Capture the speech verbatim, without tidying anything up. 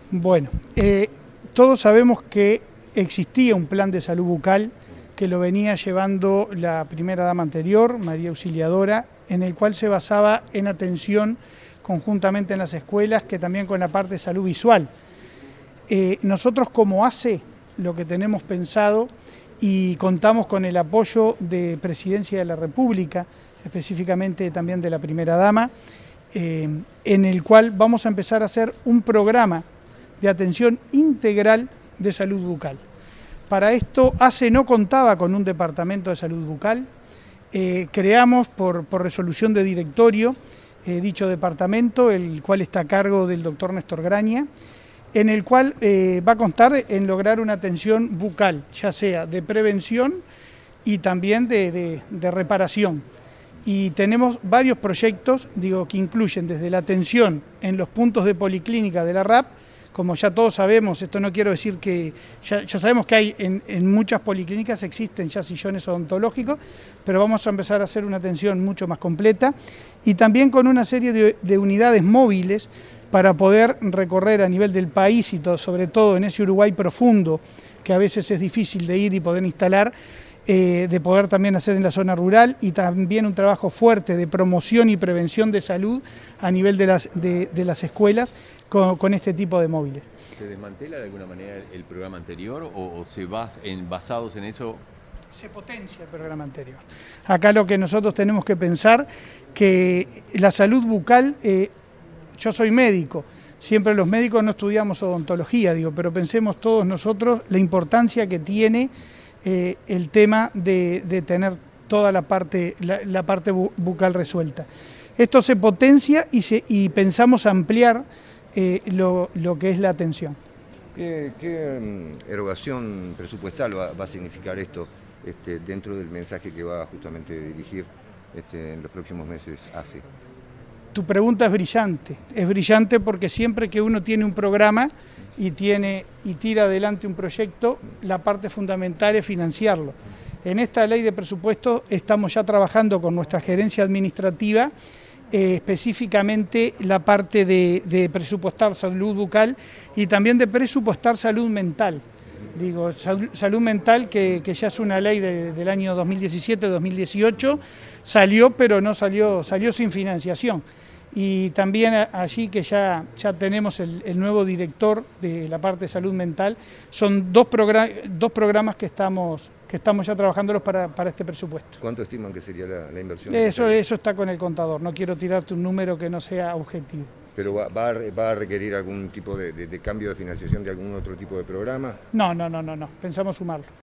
Bueno, eh, todos sabemos que existía un plan de salud bucal que lo venía llevando la primera dama anterior, María Auxiliadora, en el cual se basaba en atención conjuntamente en las escuelas, que también con la parte de salud visual. Eh, nosotros como A C E, lo que tenemos pensado, y contamos con el apoyo de Presidencia de la República, específicamente también de la primera dama, eh, en el cual vamos a empezar a hacer un programa de atención integral de salud bucal. Para esto, A C E no contaba con un departamento de salud bucal, eh, creamos por, por resolución de directorio eh, dicho departamento, el cual está a cargo del doctor Néstor Graña, en el cual eh, va a constar en lograr una atención bucal, ya sea de prevención y también de, de, de reparación. Y tenemos varios proyectos, digo, que incluyen desde la atención en los puntos de policlínica de la R A P, como ya todos sabemos, esto no quiero decir que, ya, ya sabemos que hay en, en muchas policlínicas existen ya sillones odontológicos, pero vamos a empezar a hacer una atención mucho más completa y también con una serie de, de unidades móviles para poder recorrer a nivel del país y todo, sobre todo en ese Uruguay profundo, que a veces es difícil de ir y poder instalar, eh, de poder también hacer en la zona rural y también un trabajo fuerte de promoción y prevención de salud a nivel de las, de, de las escuelas con, con este tipo de móviles. ¿Se desmantela de alguna manera el programa anterior o, o se basa en, basados en eso? Se potencia el programa anterior. Acá lo que nosotros tenemos que pensar que la salud bucal, eh, yo soy médico, siempre los médicos no estudiamos odontología, digo, pero pensemos todos nosotros la importancia que tiene eh, el tema de, de tener toda la parte, la, la parte bucal resuelta. Esto se potencia y, se, y pensamos ampliar eh, lo, lo que es la atención. ¿Qué, qué erogación presupuestal va, va a significar esto este, dentro del mensaje que va justamente a dirigir este, en los próximos meses A C E? Tu pregunta es brillante, es brillante porque siempre que uno tiene un programa y, tiene, y tira adelante un proyecto, la parte fundamental es financiarlo. En esta ley de presupuesto estamos ya trabajando con nuestra gerencia administrativa, eh, específicamente la parte de, de presupuestar salud bucal y también de presupuestar salud mental. Digo, salud, salud mental que, que ya es una ley de, del año dos mil diecisiete dos mil dieciocho, salió pero no salió, salió sin financiación. Y también allí que ya, ya tenemos el, el nuevo director de la parte de salud mental, son dos, progr dos programas que estamos, que estamos ya trabajándolos para, para este presupuesto. ¿Cuánto estiman que sería la, la inversión? Eso, eso está con el contador, no quiero tirarte un número que no sea objetivo. ¿Pero va, va, a, va a requerir algún tipo de, de, de cambio de financiación de algún otro tipo de programa? No, no, no, no, no. Pensamos sumarlo.